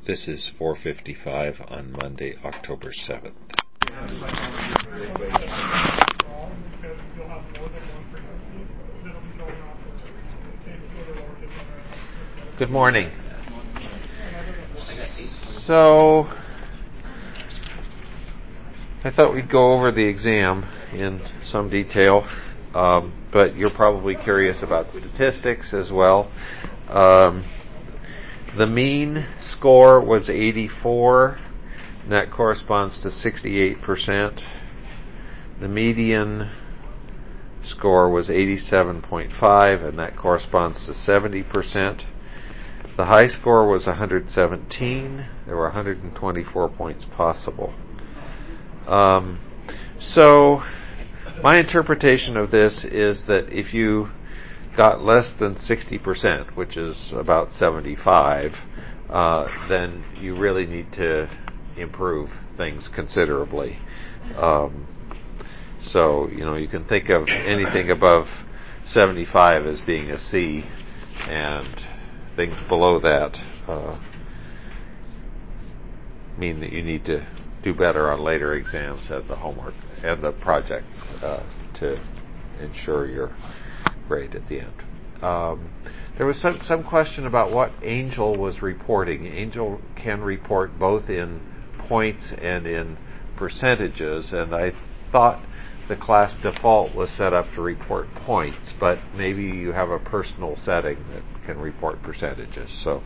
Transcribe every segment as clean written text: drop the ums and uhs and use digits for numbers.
This is 4:55 on Monday, October 7th. Good morning. So, I thought we'd go over the exam in some detail, but you're probably curious about statistics as well. The mean score was 84, and that corresponds to 68%. The median score was 87.5, and that corresponds to 70%. The high score was 117. There were 124 points possible. So, my interpretation of this is that if you got less than 60%, which is about 75, then you really need to improve things considerably. So, you can think of anything above 75 as being a C, and things below that mean that you need to do better on later exams and the homework and the projects to ensure your grade at the end. There was some question about what Angel was reporting. Angel can report both in points and in percentages, and I thought the class default was set up to report points, but maybe you have a personal setting that can report percentages. So,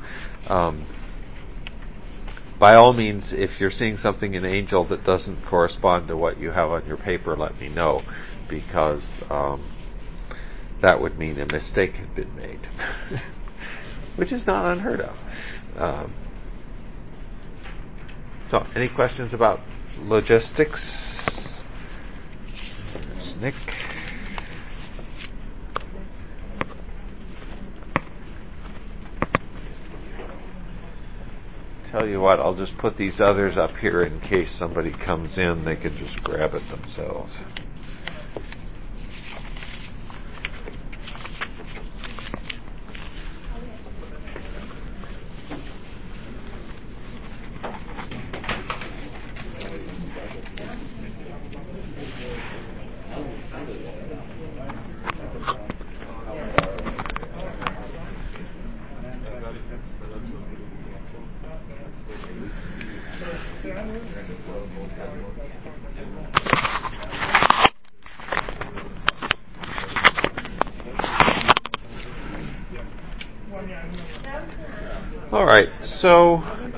by all means, if you're seeing something in Angel that doesn't correspond to what you have on your paper, let me know, because that would mean a mistake had been made, which is not unheard of. So, any questions about logistics? There's Nick. Tell you what, I'll just put these others up here in case somebody comes in, they can just grab it themselves. All right, so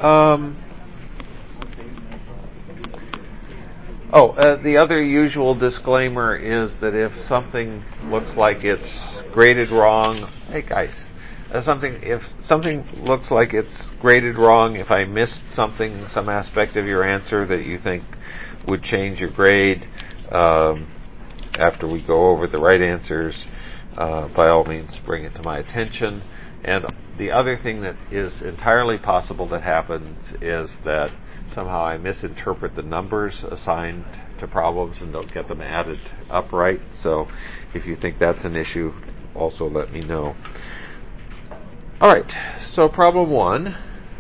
the other usual disclaimer is that if something looks like it's graded wrong, if something looks like it's graded wrong, if I missed something, some aspect of your answer that you think would change your grade after we go over the right answers, by all means bring it to my attention. And the other thing that is entirely possible that happens is that somehow I misinterpret the numbers assigned to problems and don't get them added upright. So if you think that's an issue, also let me know. All right, so problem 1.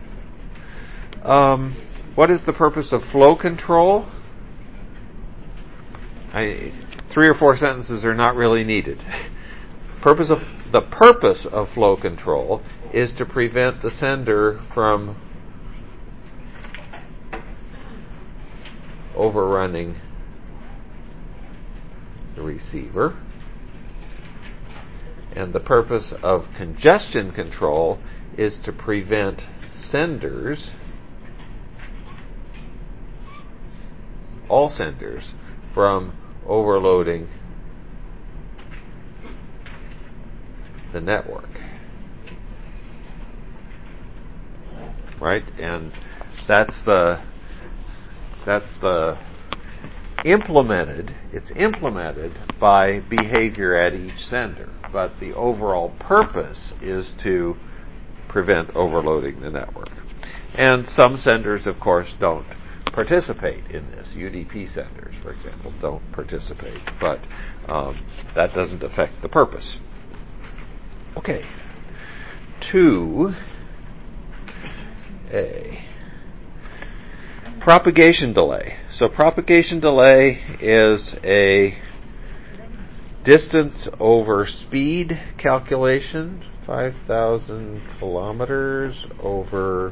What is the purpose of flow control? 3 or 4 sentences are not really needed. The purpose of flow control is to prevent the sender from overrunning the receiver. And the purpose of congestion control is to prevent senders, all senders, from overloading the network. Right? And that's the it's implemented by behavior at each sender, but the overall purpose is to prevent overloading the network. And some senders, of course, don't participate in this. UDP senders, for example, don't participate, but that doesn't affect the purpose. Okay. 2A. Propagation delay. So propagation delay is a distance over speed calculation, 5,000 kilometers over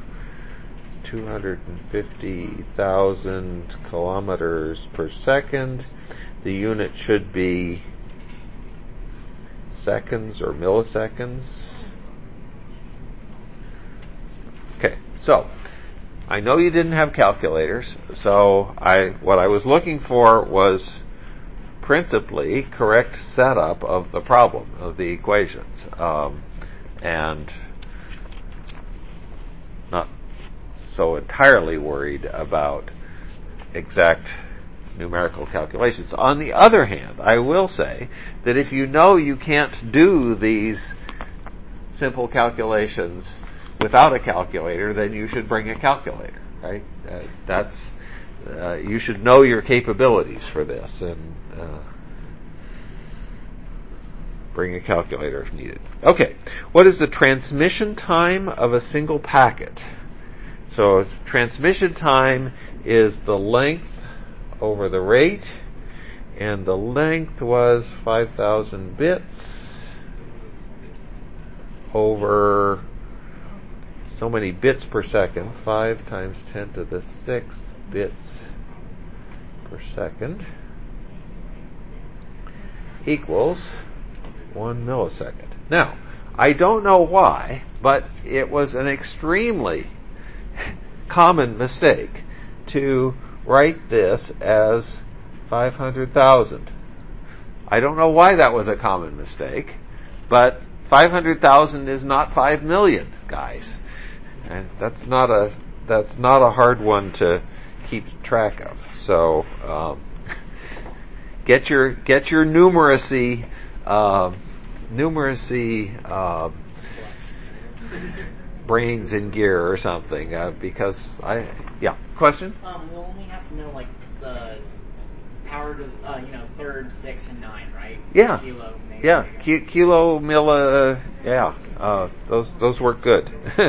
250,000 kilometers per second. The unit should be seconds or milliseconds. Okay, so I know you didn't have calculators, so what I was looking for was principally correct setup of the problem, of the equations, and not so entirely worried about exact numerical calculations. On the other hand, I will say that if you know you can't do these simple calculations without a calculator, then you should bring a calculator, right? You should know your capabilities for this and bring a calculator if needed. Okay, what is the transmission time of a single packet? So transmission time is the length over the rate, and the length was 5,000 bits over so many bits per second, 5 times 10 to the 6th bits per second equals 1 millisecond. Now, I don't know why, but it was an extremely common mistake to write this as 500,000. I don't know why that was a common mistake, but 500,000 is not 5 million, guys. And that's not a hard one to keep track of. So get your numeracy brains in gear or something, because question? We'll only have to know like the power to third, 6, and 9, right? Yeah. Kilo, maybe. Yeah. Kilo, milli. Yeah. Those work good.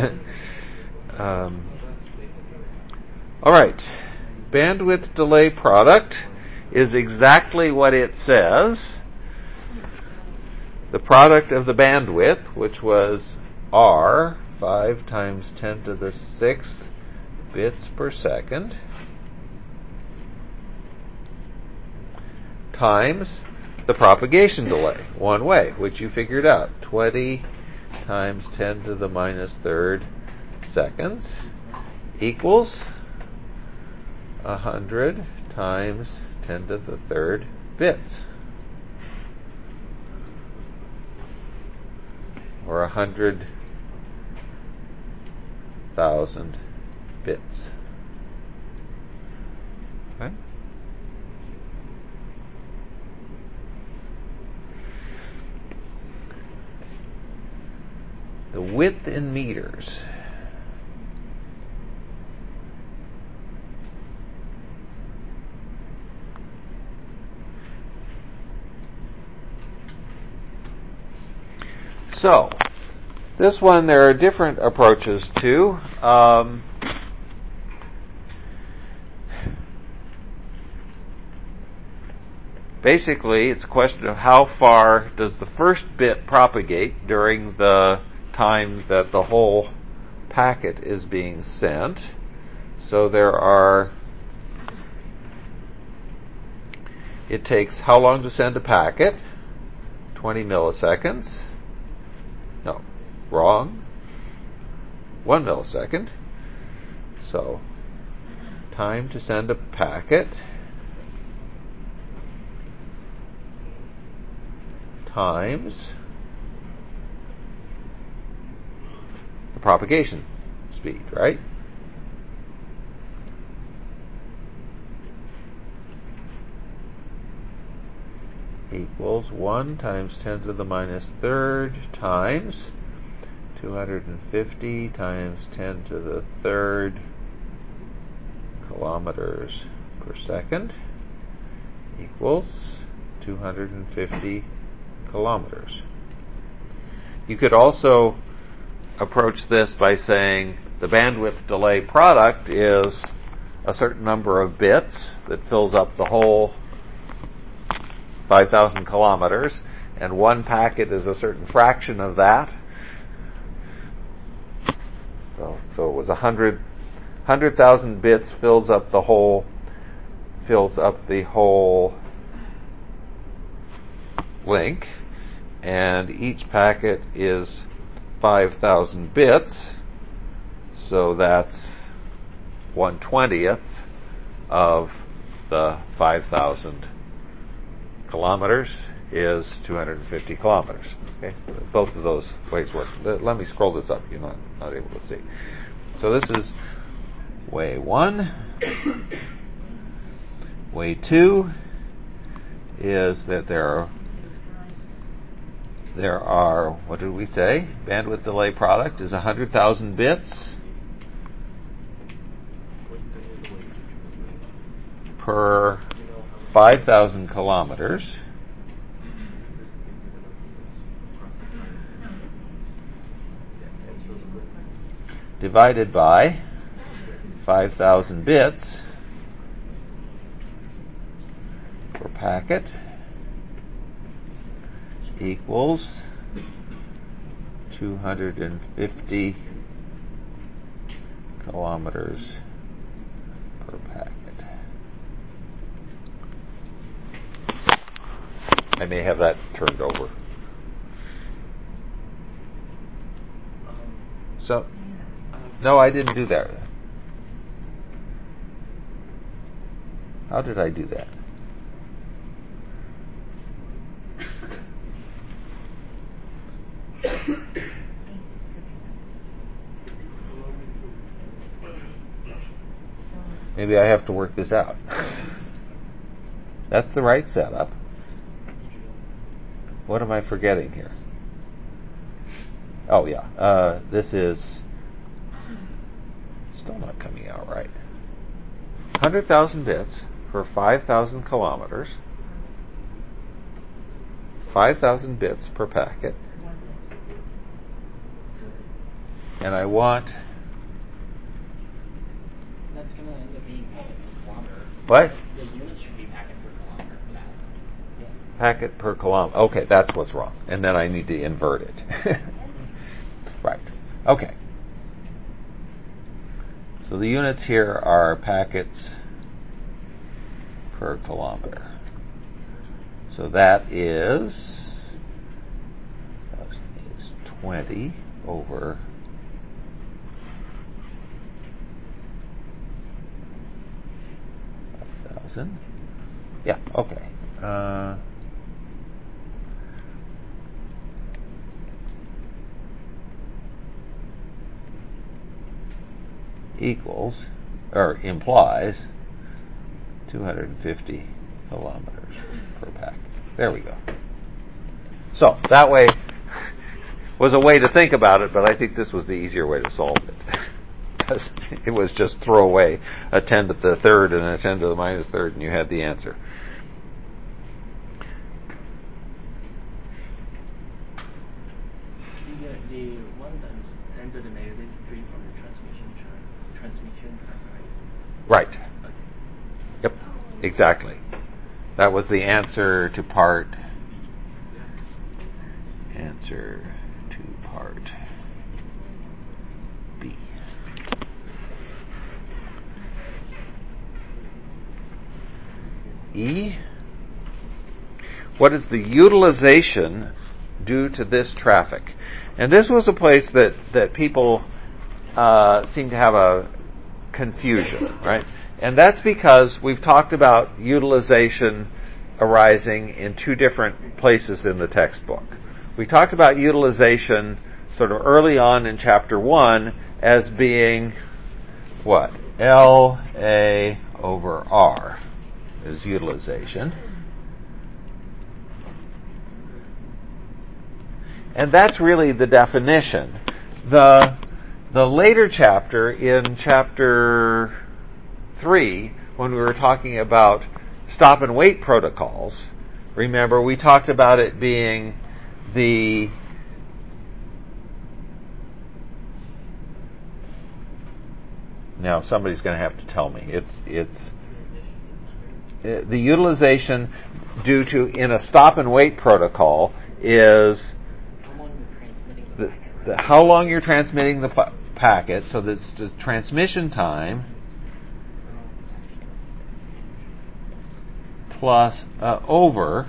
All right. Bandwidth delay product is exactly what it says. The product of the bandwidth, which was R, 5 times 10 to the 6th bits per second, times the propagation delay, one way, which you figured out, 20 times 10 to the minus third seconds, equals 100 times 10 to the third bits, or 100,000 bits. Okay? The width in meters. So, this one there are different approaches to. Basically, it's a question of how far does the first bit propagate during the time that the whole packet is being sent. So it takes how long to send a packet? 20 milliseconds. No, wrong. 1 millisecond. So, time to send a packet times the propagation speed, right? Equals 1 times 10 to the minus third times 250 times 10 to the third kilometers per second equals 250 kilometers. You could also approach this by saying the bandwidth delay product is a certain number of bits that fills up the whole 5,000 kilometers, and one packet is a certain fraction of that. So it was 100,000 bits fills up the whole link, and each packet is 5,000 bits, so that's 1/20th of the 5,000 kilometers is 250 kilometers. Okay, both of those ways work. Let me scroll this up. You're not able to see. So this is way 1. Way 2 is that there are, what did we say? Bandwidth delay product is 100,000 bits per 5,000 kilometers divided by 5,000 bits per packet equals 250 kilometers per packet. I may have that turned over. So, no, I didn't do that. How did I do that? Maybe I have to work this out. That's the right setup. What am I forgetting here? Oh yeah, this is still not coming out right. 100,000 bits for 5,000 kilometers. 5,000 bits per packet. And I want... That's going to end up being packet per kilometer. What? The units should be packet per kilometer for that. Yeah. Packet per kilometer. Okay, that's what's wrong. And then I need to invert it. Right. Okay. So the units here are packets per kilometer. So that is 20 over 5,000. Yeah, okay. Equals, or implies, 250 kilometers per packet. There we go. So, that way was a way to think about it, but I think this was the easier way to solve it. Because it was just throw away a 10 to the third and a 10 to the minus third, and you had the answer. The one that is 10 to the negative 3 from the transmission track, Right. Okay. Yep, exactly. That was the answer to part B. E. What is the utilization due to this traffic? And this was a place that people seem to have a confusion, right? And that's because we've talked about utilization arising in two different places in the textbook. We talked about utilization sort of early on in chapter 1 as being what? LA over R is utilization. And that's really the definition. The later chapter, in chapter 3, when we were talking about stop and wait protocols, remember we talked about it being the Now somebody's going to have to tell me. It's the utilization due to in a stop and wait protocol is how long you're transmitting the packet. So that's the transmission time plus over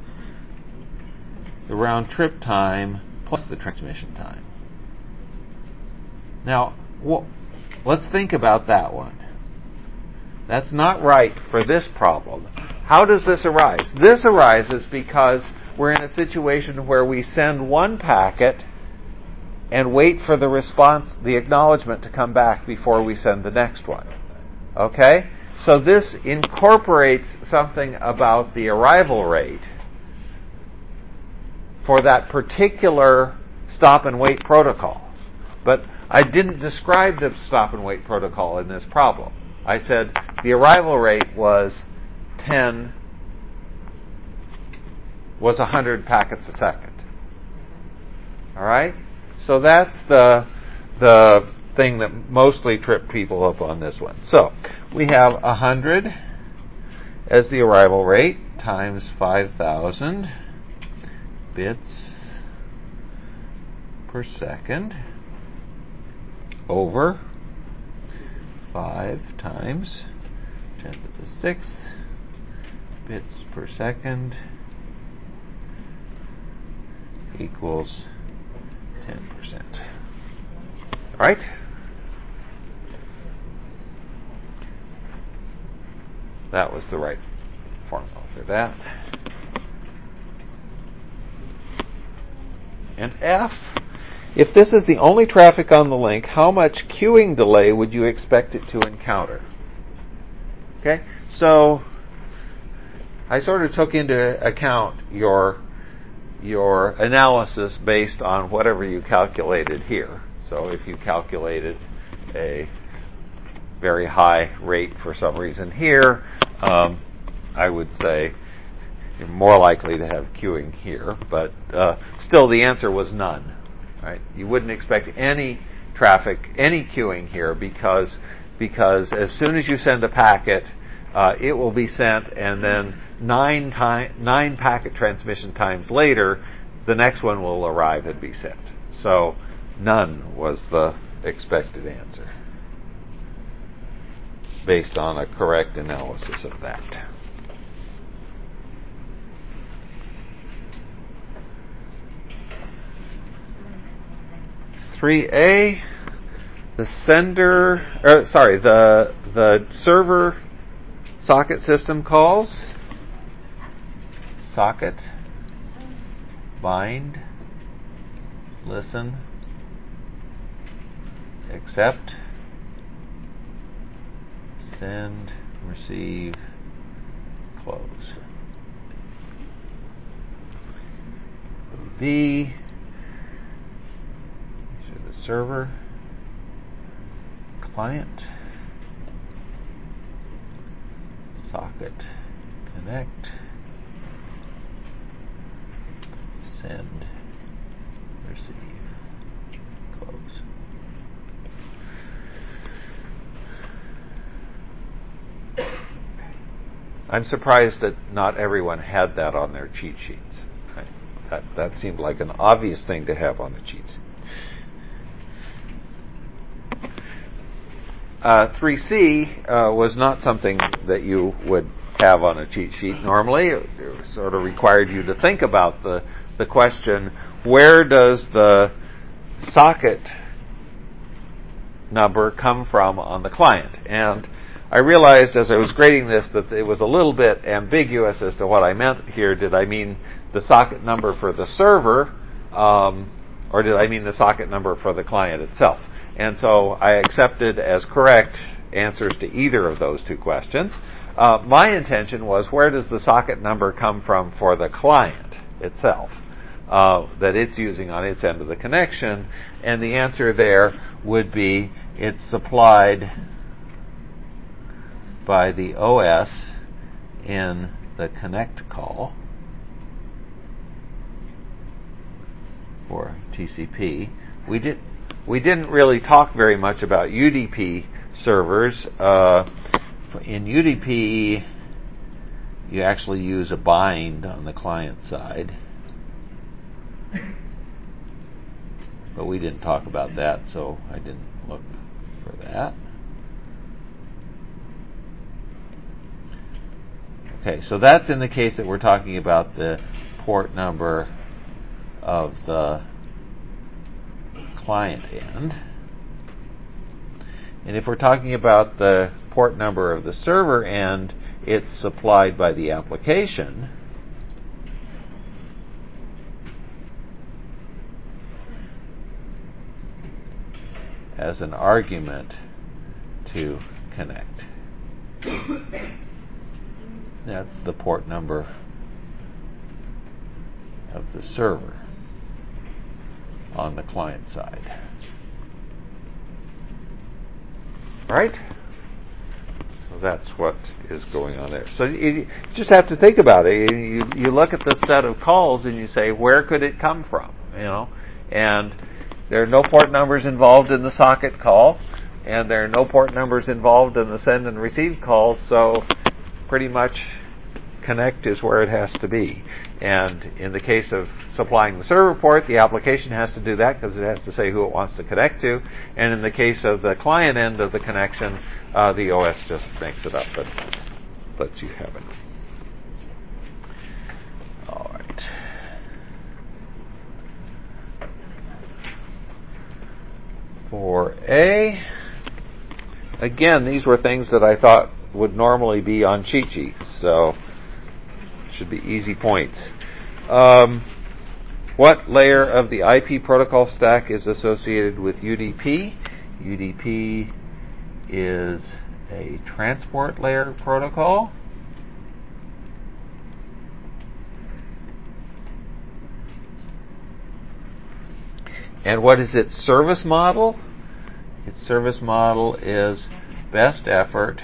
the round trip time plus the transmission time. Now, let's think about that one. That's not right for this problem. How does this arise? This arises because we're in a situation where we send one packet and wait for the response, the acknowledgement to come back before we send the next one. Okay? So this incorporates something about the arrival rate for that particular stop and wait protocol. But I didn't describe the stop and wait protocol in this problem. I said the arrival rate was 100 packets a second. All right? So that's the thing that mostly tripped people up on this one. So we have 100 as the arrival rate times 5,000 bits per second over 5 times 10 to the 6th bits per second equals 10%. All right? That was the right formula for that. And F, if this is the only traffic on the link, how much queuing delay would you expect it to encounter? Okay, so I sort of took into account your analysis based on whatever you calculated here. So if you calculated a very high rate for some reason here, I would say you're more likely to have queuing here, but still the answer was none. Right? You wouldn't expect any traffic, any queuing here because as soon as you send a packet, it will be sent, and then 9 packet transmission times later, the next one will arrive and be sent. So none was the expected answer based on a correct analysis of that. (3A) the server socket system calls socket bind listen accept send receive close. B, these are the server client socket connect send receive close. I'm surprised that not everyone had that on their cheat sheets. That seemed like an obvious thing to have on the cheats. 3C was not something that you would have on a cheat sheet normally. It sort of required you to think about the question, where does the socket number come from on the client? And I realized as I was grading this that it was a little bit ambiguous as to what I meant here. Did I mean the socket number for the server, or did I mean the socket number for the client itself? And so I accepted as correct answers to either of those two questions. My intention was, where does the socket number come from for the client itself that it's using on its end of the connection? And the answer there would be it's supplied by the OS in the connect call for TCP. We didn't really talk very much about UDP servers. In UDP, you actually use a bind on the client side. But we didn't talk about that, so I didn't look for that. Okay, so that's in the case that we're talking about the port number of the client end. And if we're talking about the port number of the server end, it's supplied by the application. As an argument to connect. That's the port number of the server on the client side. Right? So that's what is going on there. So you just have to think about it. You look at the set of calls and you say, where could it come from? And there are no port numbers involved in the socket call, and there are no port numbers involved in the send and receive calls, so pretty much connect is where it has to be. And in the case of supplying the server port, the application has to do that because it has to say who it wants to connect to. And in the case of the client end of the connection, the OS just makes it up and lets you have it. All right. For A, again, these were things that I thought would normally be on cheat sheets, so should be easy points. What layer of the IP protocol stack is associated with UDP? UDP is a transport layer protocol. And what is its service model? Its service model is best effort,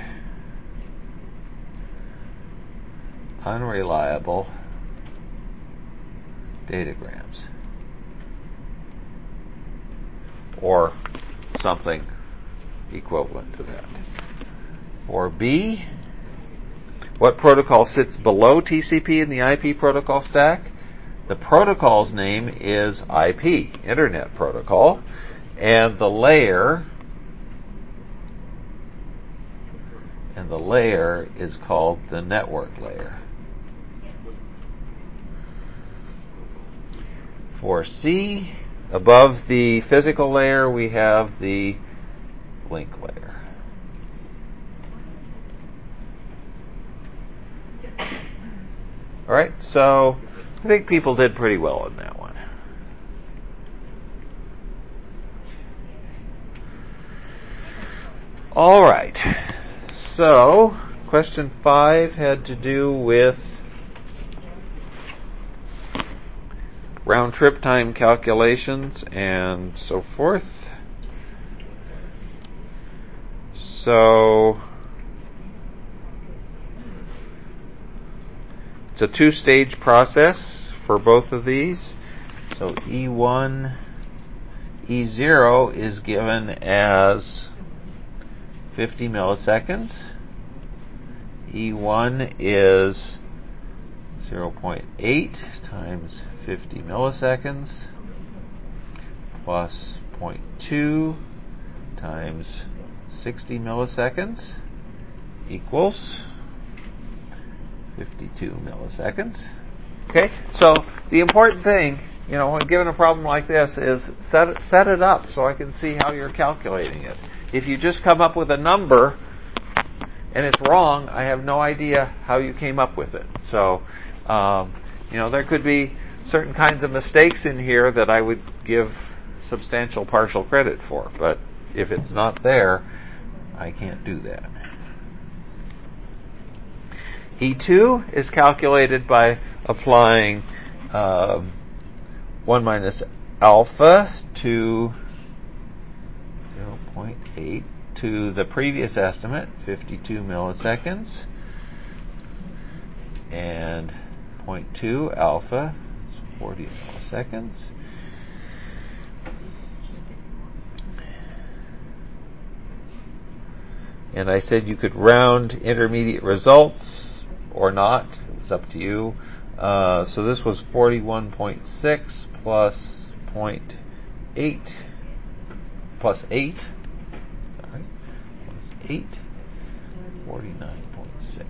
unreliable datagrams, or something equivalent to that. For B, what protocol sits below TCP in the IP protocol stack? The protocol's name is IP, Internet Protocol, and the layer is called the network layer. For C, above the physical layer, we have the link layer. All right, so I think people did pretty well in that one. All right, so question 5 had to do with round trip time calculations and so forth. So it's a two-stage process for both of these. So E1, E0 is given as 50 milliseconds. E1 is 0.8 times 50 milliseconds plus 0.2 times 60 milliseconds equals 52 milliseconds. Okay, so the important thing, when given a problem like this, is set it up so I can see how you're calculating it. If you just come up with a number and it's wrong, I have no idea how you came up with it. So, there could be certain kinds of mistakes in here that I would give substantial partial credit for, but if it's not there, I can't do that. E2 is calculated by applying 1 minus alpha to 0.8 to the previous estimate, 52 milliseconds, and 0.2 alpha, 40 milliseconds. And I said you could round intermediate results or not. It was up to you. So this was 41.6 plus 0.8 plus 8. Sorry, plus 8. 49.6,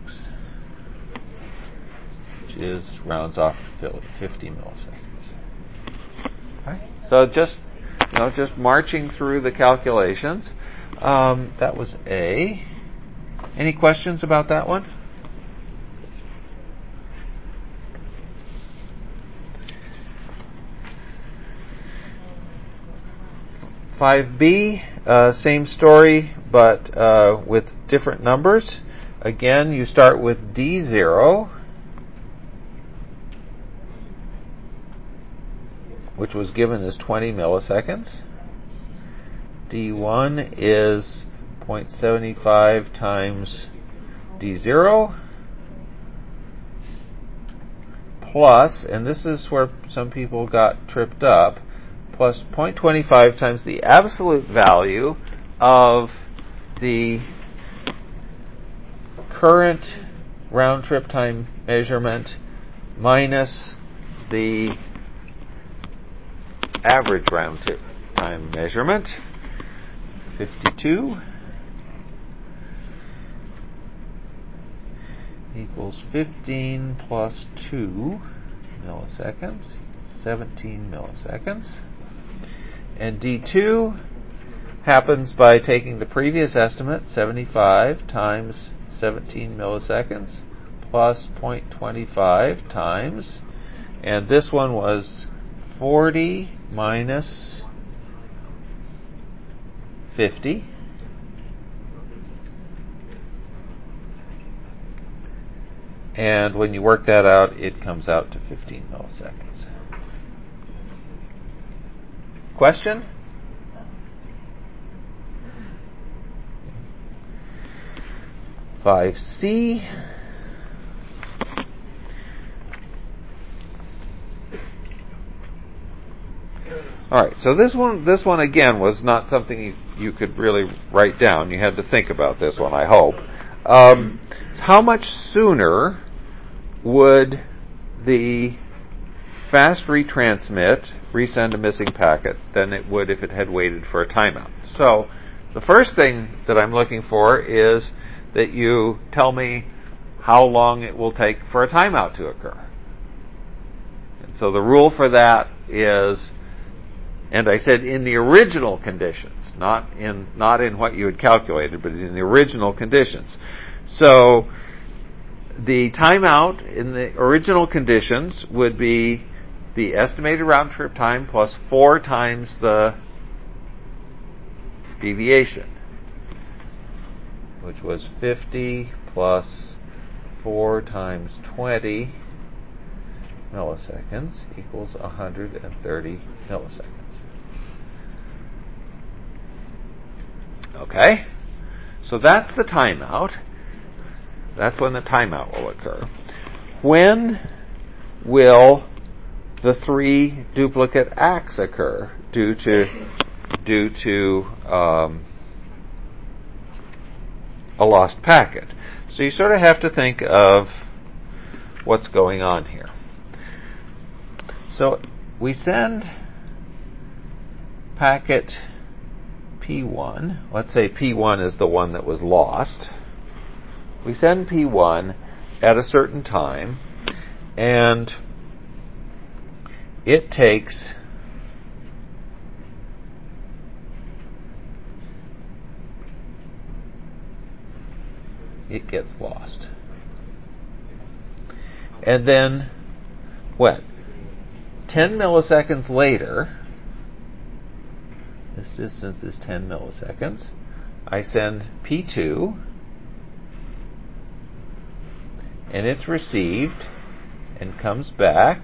which is rounds off to 50 milliseconds. Okay. So just marching through the calculations. That was A. Any questions about that one? (5B), same story, but with different numbers. Again, you start with D0, which was given as 20 milliseconds. D1 is 0.75 times D0 plus, and this is where some people got tripped up, plus 0.25 times the absolute value of the current round trip time measurement minus the average round trip time measurement, 52, equals 15 plus 2 milliseconds, 17 milliseconds. And D2 happens by taking the previous estimate, 75 times 17 milliseconds, plus 0.25 times, and this one was 40 minus 50. And when you work that out, it comes out to 15 milliseconds. Question? (5C). All right, so this one again was not something you could really write down. You had to think about this one, I hope. How much sooner would the fast retransmit resend a missing packet than it would if it had waited for a timeout? So the first thing that I'm looking for is that you tell me how long it will take for a timeout to occur. And so the rule for that is, and I said in the original conditions, not in what you had calculated, but in the original conditions. So the timeout in the original conditions would be the estimated round trip time plus 4 times the deviation, which was 50 plus 4 times 20 milliseconds equals 130 milliseconds. Okay? So that's the timeout. That's when the timeout will occur. When will the 3 duplicate acts occur due to a lost packet? So you sort of have to think of what's going on here. So we send packet P1. Let's say P1 is the one that was lost. We send P1 at a certain time, and it takes it gets lost. And then what? 10 milliseconds later, this distance is 10 milliseconds, I send P2, and it's received and comes back.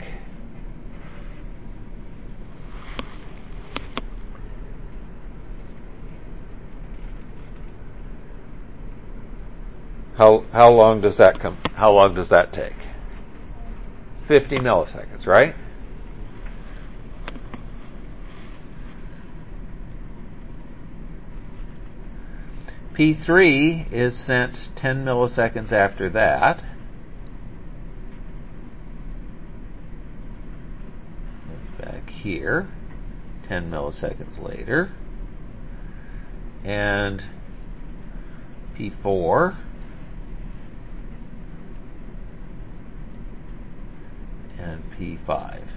How long does that take? 50 milliseconds, right? P3 is sent 10 milliseconds after that. Back here, 10 milliseconds later. And P4 and P5.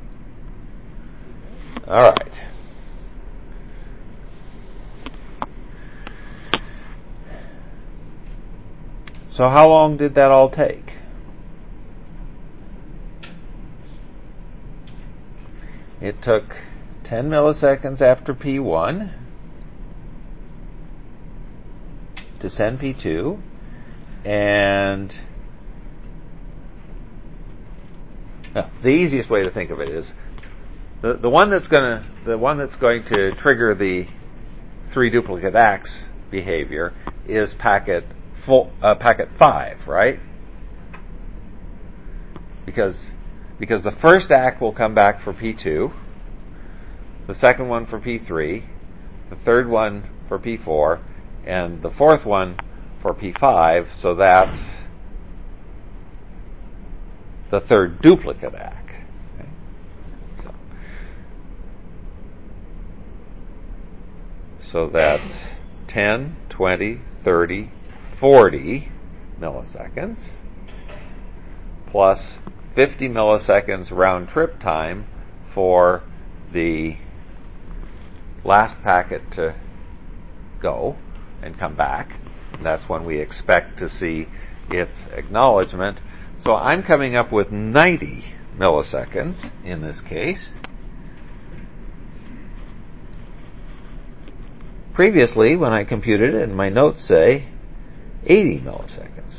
All right. So how long did that all take? It took 10 milliseconds after P1 to send P2, and the easiest way to think of it is the one that's going to trigger the 3 duplicate ACKs behavior is packet 5, right? Because the first ACK will come back for P2, the second one for P3, the third one for P4, and the fourth one for P5, so that's the third duplicate ACK. Okay? So that's 10, 20, 30, 40 milliseconds plus 50 milliseconds round trip time for the last packet to go and come back. And that's when we expect to see its acknowledgement. So I'm coming up with 90 milliseconds in this case. Previously, when I computed it, and my notes say 80 milliseconds.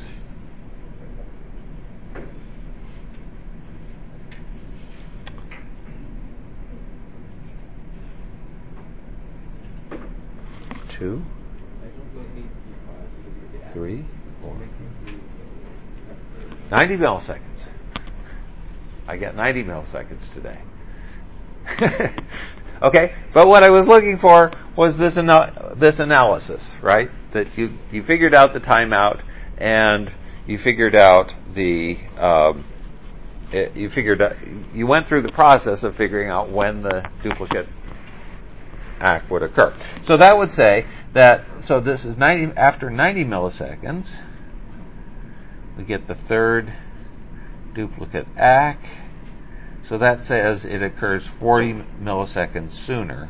Two, 3, 4, 90 milliseconds. I get 90 milliseconds today. Okay, but what I was looking for was this analysis, right? That you figured out the timeout, and you figured out you went through the process of figuring out when the duplicate ACK would occur. So that would say that, so this is 90, after 90 milliseconds, we get the third duplicate ACK. So that says it occurs 40 milliseconds sooner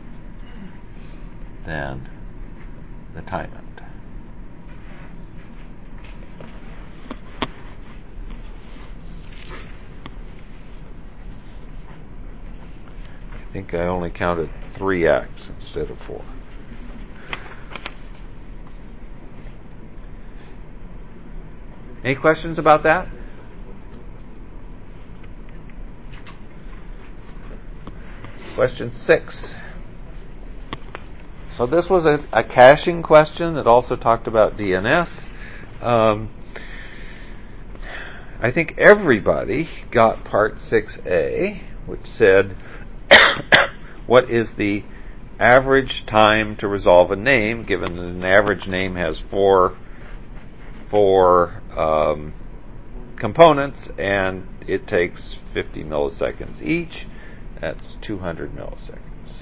than the timeout. I think I only counted 3 ACKs instead of 4. Any questions about that? Question 6. So this was a caching question that also talked about DNS. I think everybody got part 6A, which said, what is the average time to resolve a name, given that an average name has four components, and it takes 50 milliseconds each. That's 200 milliseconds.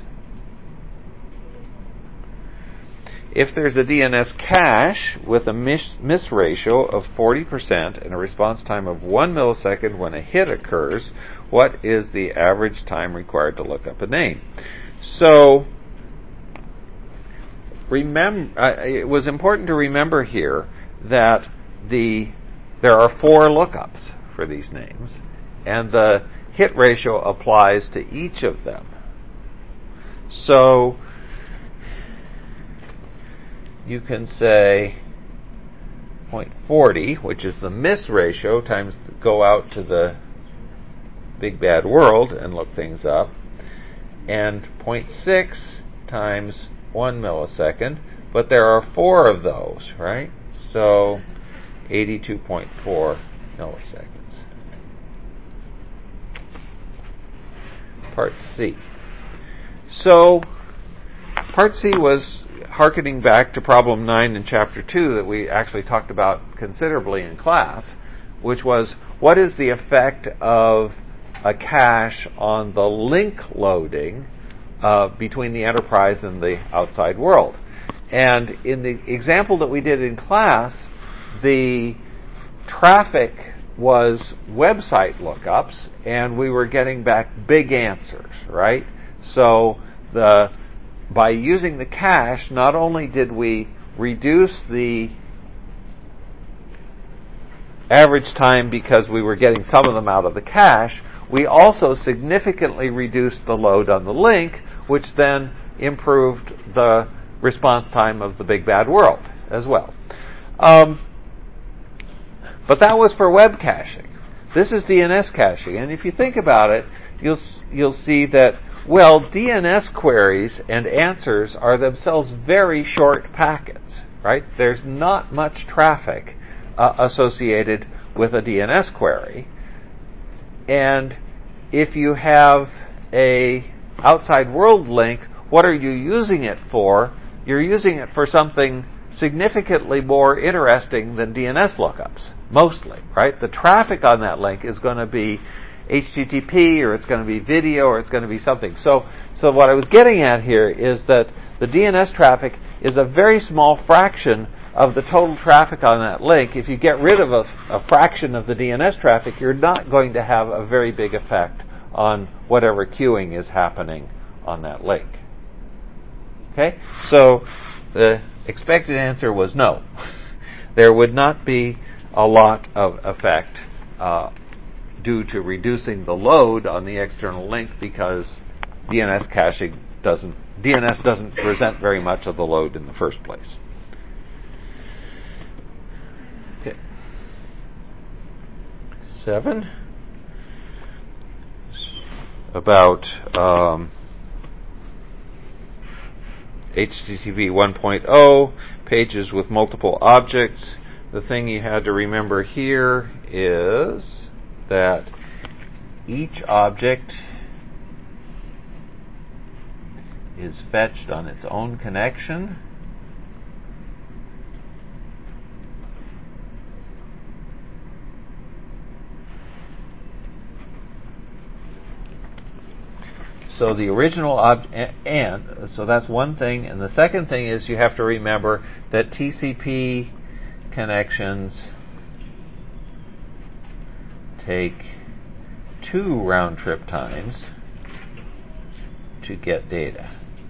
If there's a DNS cache with a miss ratio of 40% and a response time of 1 millisecond when a hit occurs, what is the average time required to look up a name? So, it was important to remember here that there are 4 lookups for these names, and the hit ratio applies to each of them. So you can say 0.40, which is the miss ratio, times go out to the big bad world and look things up, and 0.6 times 1 millisecond, but there are 4 of those, right? So 82.4 milliseconds. Part C. So, Part C was hearkening back to problem 9 in chapter 2 that we actually talked about considerably in class, which was, what is the effect of a cache on the link loading between the enterprise and the outside world? And in the example that we did in class, the traffic was website lookups, and we were getting back big answers, right? So by using the cache, not only did we reduce the average time because we were getting some of them out of the cache, we also significantly reduced the load on the link, which then improved the response time of the big bad world as well. But that was for web caching. This is DNS caching, and if you think about it, you'll see that, well, DNS queries and answers are themselves very short packets, right? There's not much traffic associated with a DNS query, and if you have a outside world link, what are you using it for? You're using it for something significantly more interesting than DNS lookups, mostly, right? The traffic on that link is going to be HTTP, or it's going to be video, or it's going to be something. So what I was getting at here is that the DNS traffic is a very small fraction of the total traffic on that link. If you get rid of a fraction of the DNS traffic, you're not going to have a very big effect on whatever queuing is happening on that link. Okay? So the expected answer was no. There would not be a lot of effect due to reducing the load on the external link, because DNS caching doesn't present very much of the load in the first place. Okay. 7. About HTTP 1.0, pages with multiple objects. The thing you had to remember here is that each object is fetched on its own connection. So the original and so that's one thing. And the second thing is you have to remember that TCP connections take 2 round-trip times to get data.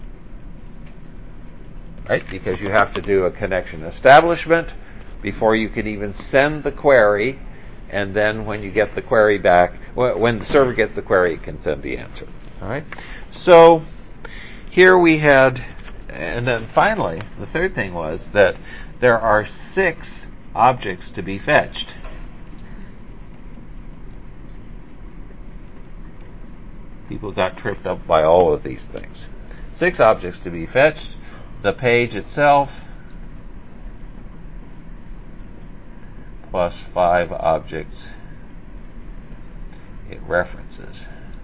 Right? Because you have to do a connection establishment before you can even send the query, and then when you get the query back, when the server gets the query, it can send the answer. All right? So here we had, and then finally, the third thing was that there are 6 objects to be fetched. People got tripped up by all of these things. 6 objects to be fetched. The page itself plus 5 objects it references.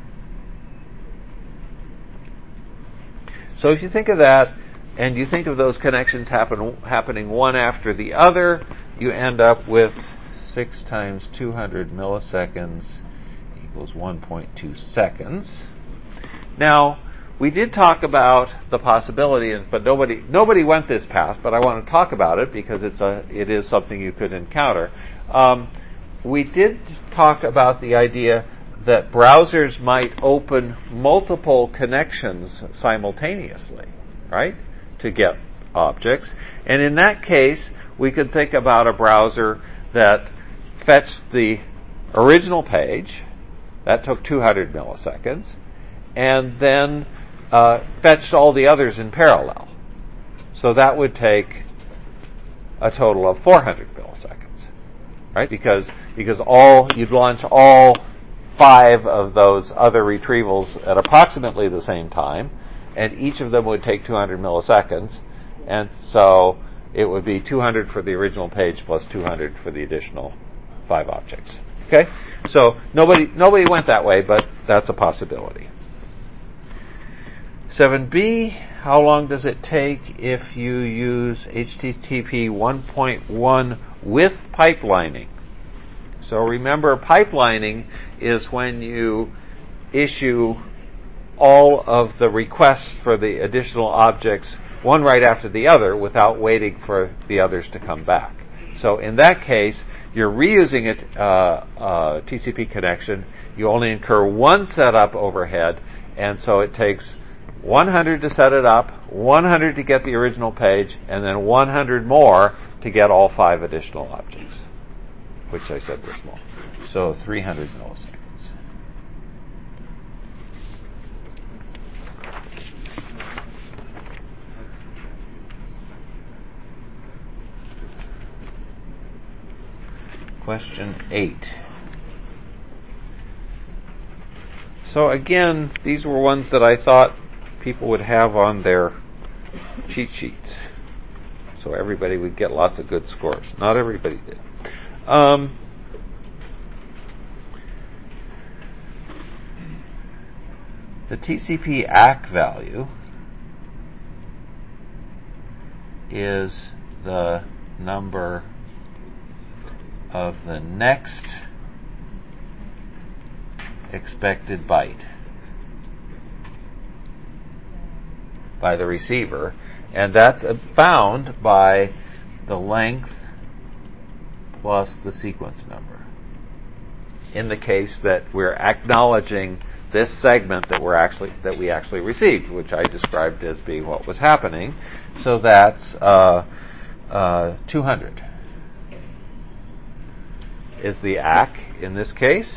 So if you think of that, and you think of those connections happening one after the other, you end up with 6 times 200 milliseconds equals 1.2 seconds. Now, we did talk about the possibility, but nobody went this path, but I want to talk about it because it is something you could encounter. We did talk about the idea that browsers might open multiple connections simultaneously, right, to get objects. And in that case, we could think about a browser that fetched the original page, that took 200 milliseconds, and then fetched all the others in parallel. So that would take a total of 400 milliseconds, right? Because you'd launch all 5 of those other retrievals at approximately the same time, and each of them would take 200 milliseconds, and so it would be 200 for the original page plus 200 for the additional 5 objects. Okay? So nobody went that way, but that's a possibility. 7b, how long does it take if you use HTTP 1.1 with pipelining? So remember, pipelining is when you issue all of the requests for the additional objects one right after the other without waiting for the others to come back. So in that case, you're reusing a TCP connection. You only incur one setup overhead, and so it takes 100 to set it up, 100 to get the original page, and then 100 more to get all 5 additional objects, which I said were small. So 300 milliseconds. Question 8. So again, these were ones that I thought people would have on their cheat sheets, so everybody would get lots of good scores. Not everybody did. The TCP ACK value is the number of the next expected byte by the receiver, and that's found by the length plus the sequence number. In the case that we're acknowledging this segment that we actually received, which I described as being what was happening, so that's 200 is the ACK in this case.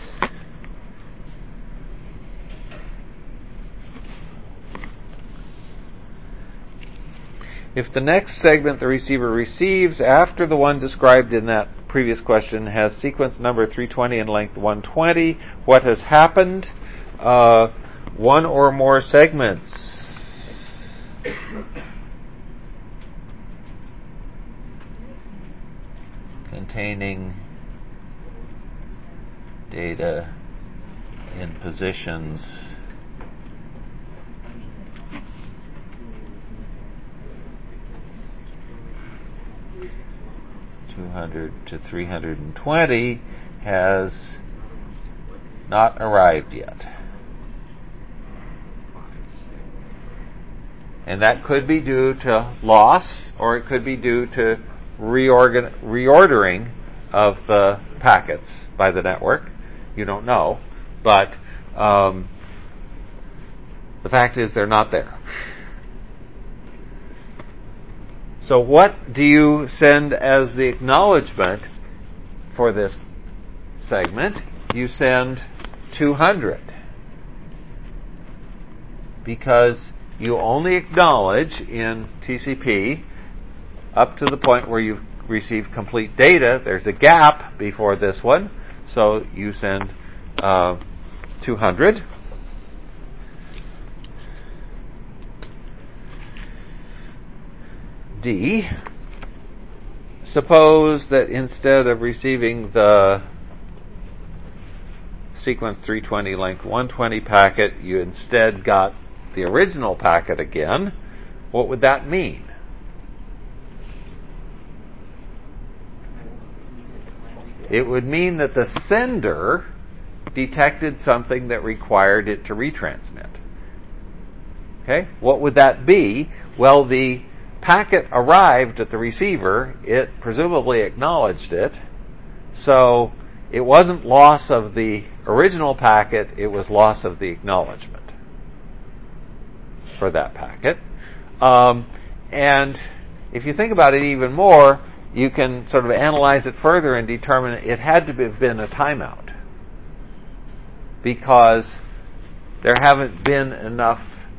If the next segment the receiver receives after the one described in that previous question has sequence number 320 and length 120, what has happened? One or more segments containing data in positions 200 to 320 has not arrived yet. And that could be due to loss, or it could be due to reordering of the packets by the network. You don't know, but the fact is they're not there. So what do you send as the acknowledgement for this segment? You send 200, because you only acknowledge in TCP up to the point where you've received complete data. There's a gap before this one, so you send 200. D. Suppose that instead of receiving the sequence 320 length 120 packet, you instead got the original packet again. What would that mean? It would mean that the sender detected something that required it to retransmit. Okay? What would that be? Well, the packet arrived at the receiver. It presumably acknowledged it. So it wasn't loss of the original packet, it was loss of the acknowledgement for that packet. And if you think about it even more, you can sort of analyze it further and determine it had to have been a timeout, because there haven't been enough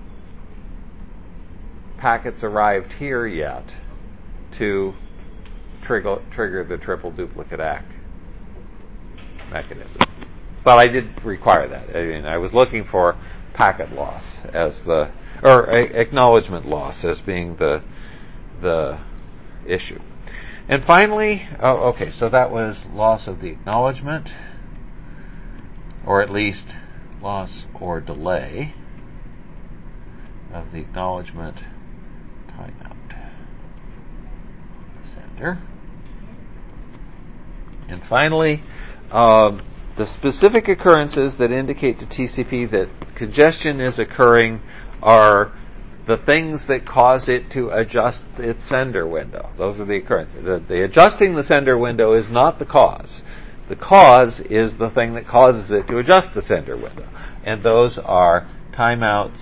packets arrived here yet to trigger the triple duplicate ACK mechanism. But I did require that. I mean, I was looking for packet loss as or acknowledgement loss as being the issue. And finally, so that was loss of the acknowledgement, or at least loss or delay of the acknowledgement Timeout. Sender. And finally, the specific occurrences that indicate to TCP that congestion is occurring are the things that cause it to adjust its sender window. Those are the occurrences. The adjusting the sender window is not the cause. The cause is the thing that causes it to adjust the sender window. And those are timeouts,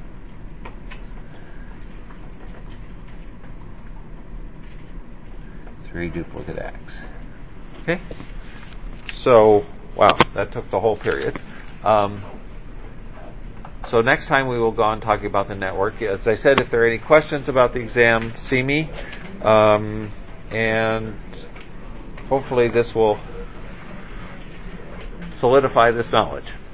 three duplicate acts. Okay? So, wow, that took the whole period. So next time we will go on talking about the network. As I said, if there are any questions about the exam, see me. And hopefully this will solidify this knowledge.